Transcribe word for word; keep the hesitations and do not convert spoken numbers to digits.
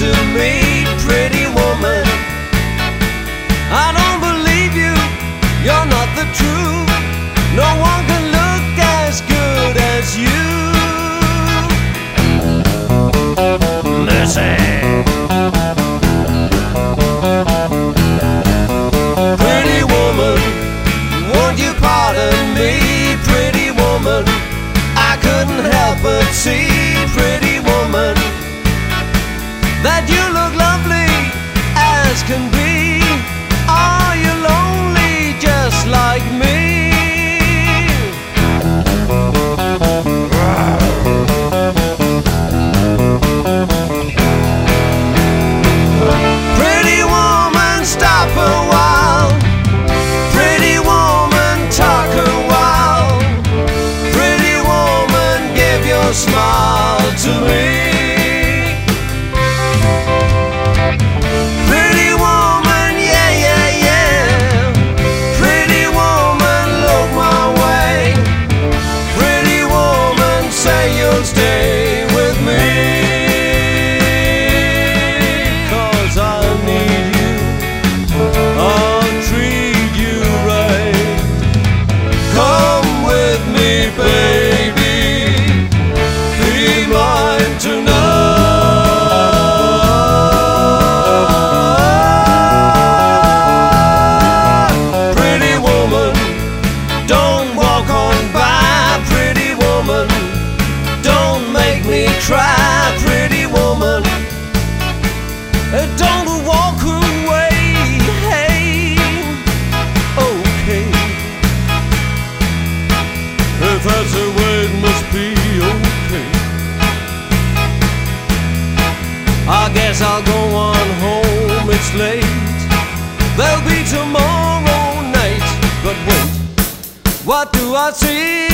to me, pretty woman. I don't believe you, you're not the truth. No one can look as good as you. Listen. Pretty woman, won't you pardon me, pretty woman? I couldn't help but see, pretty woman, that you look lovely as can be. Are you lonely just like me? Pretty woman, stop a while. Pretty woman, talk a while. Pretty woman, give your smile to me. Stay with me, 'cause I need you, I'll treat you right. Come with me, baby, be mine tonight. Pretty woman, don't walk on by, pretty woman. Don't make me cry, pretty woman. Don't walk away, hey, okay. If that's the way it must be, okay. I guess I'll go on home, it's late. There'll be tomorrow night. But wait, what do I see?